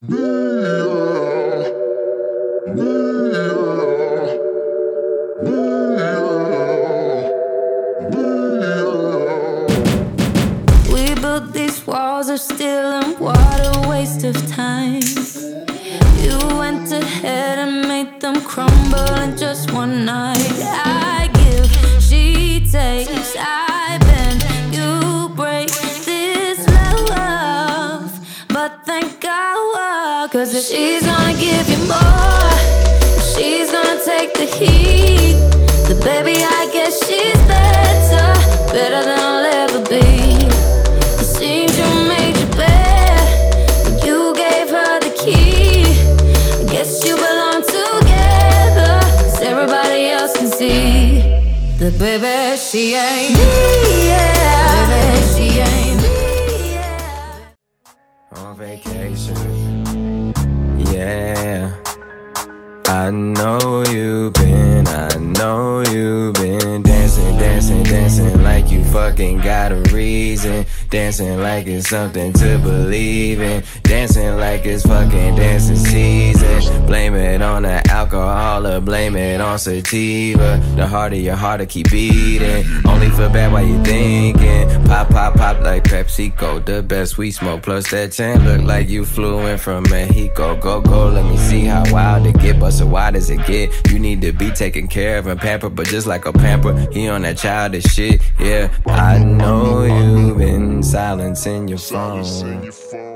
We built these walls of steel and what a waste of time. You went ahead and made them crumble in just one night. I give, she takes, I bend, you break this love. But thank God, 'cause if she's gonna give you more, she's gonna take the heat. The baby, I guess she's better, better than I'll ever be. It seems you made your bed, you gave her the key. I guess you belong together, 'cause everybody else can see that baby, she ain't me, yeah. Baby, she ain't me, yeah. On vacation, yeah. I know you've been dancing, dancing, dancing like you fucking got a reason. Dancing like it's something to believe in. Dancing like it's fucking dancing season. Blame it on the alcohol or blame it on sativa. The harder your heart to keep beating. Only feel bad while you thinking. Pop, pop, pop like PepsiCo. The best we smoke. Plus that chain look like you flew in from Mexico. Go, go, let me see how wild it get. But so why does it get? You need to be taken care of and pampered. But just like a pamper, he on that childish shit. Yeah, I know you've been silencing your phone.